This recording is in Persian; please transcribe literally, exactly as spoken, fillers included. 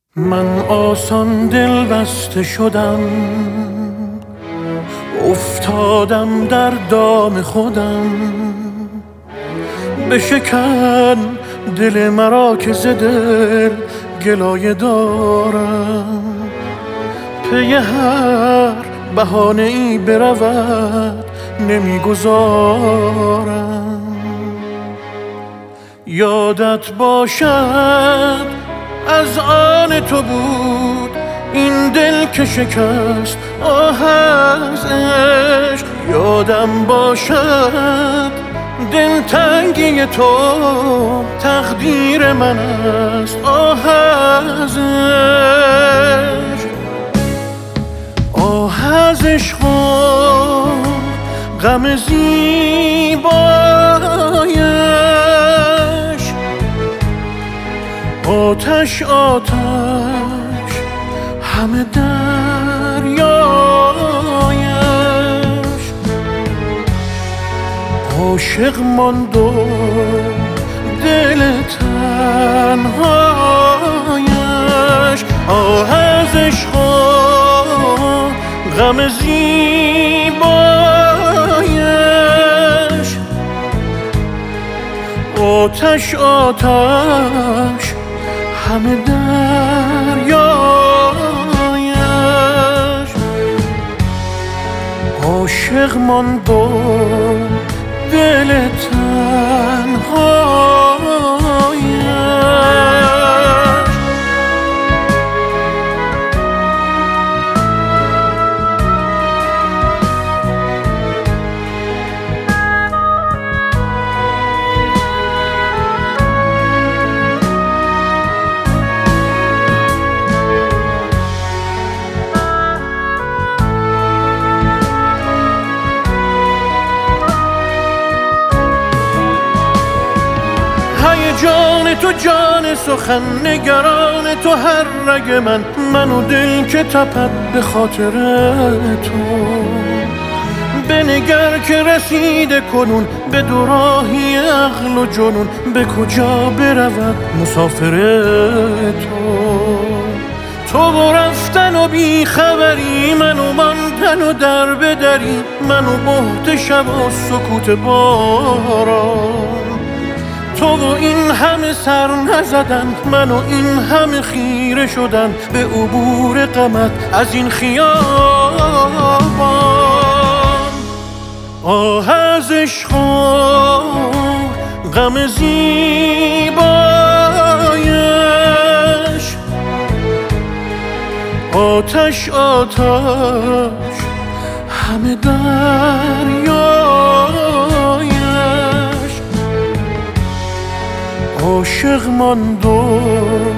من آسان دل بسته شدم، افتادم در دام خودم. بشکن دل مرا که ز دل گلایه دارم، پی هر بهانه ای برود نمیگذارم. یادت باشد از آن تو بود این دل که شکست آه از عشق. یادم باشد دلتنگی تو تقدیر من است آه از عشق. آه از عشق و غم زیبایش، آتش آتش همه دریایش. عاشق ماند و دل تنهایش. آه از عشق و غم زیبایش، آتش آتش همه دریایش. عاشق ماند و دل تنهایش. جان تو جان سخن نگران تو هر رگ من، من و دل که تپد به خاطر تو. بنگر که رسیده کنون به دوراهی عقل و جنون، به کجا برود مسافر تو. تو رفتن و بی خبری، منو ماندن و در بدری، منو بهت شب و سکوت باران. تو و این همه سر نزدن، من و این همه خیره شدن به عبور غمت از این خیابان. آه از عشق و غم زیبایش، آتش آتش همه دریایش. عاشق ماند و